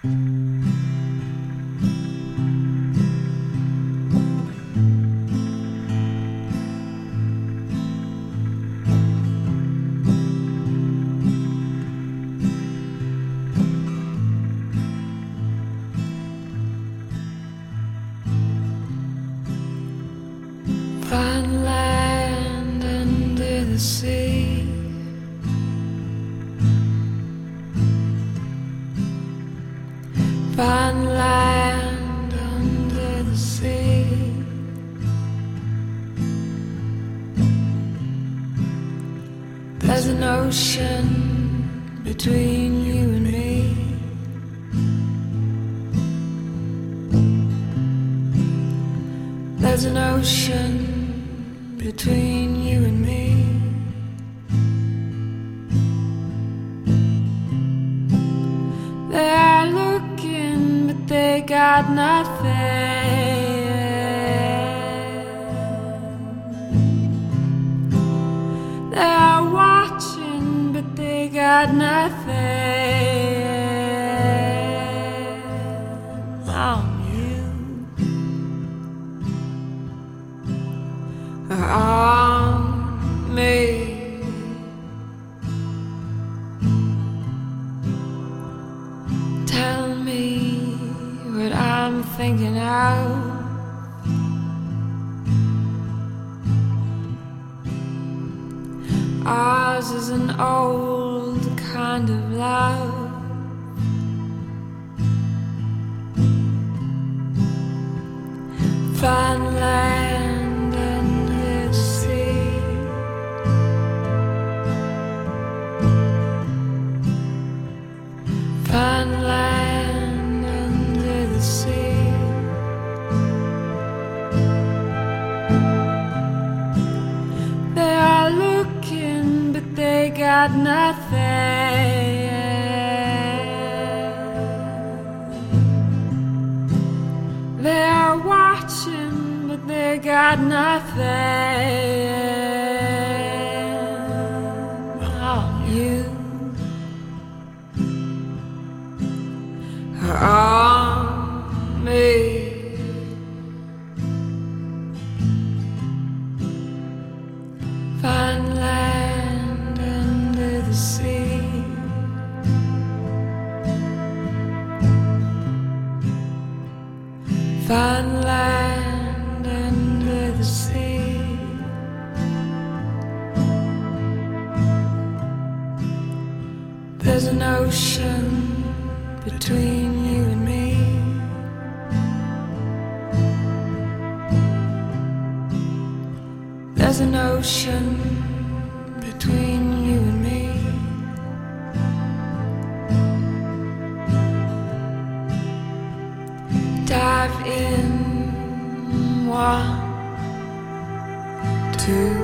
Find land under the sea. Find land under the sea. There's an ocean between you and me. There's an ocean between you and me. They're looking, but they got nothing. They're watching, but they got nothing on you or on me. Tell me what I'm thinking out. Ours is an old kind of love. Find land under the sea. Find land under the sea. They are looking, but they got nothing. They are watching, but they got nothing on you or on me. Find land under the sea. Find land under the sea. There's an ocean between you and me. There's an ocean between you and me. Dive in, 1, 2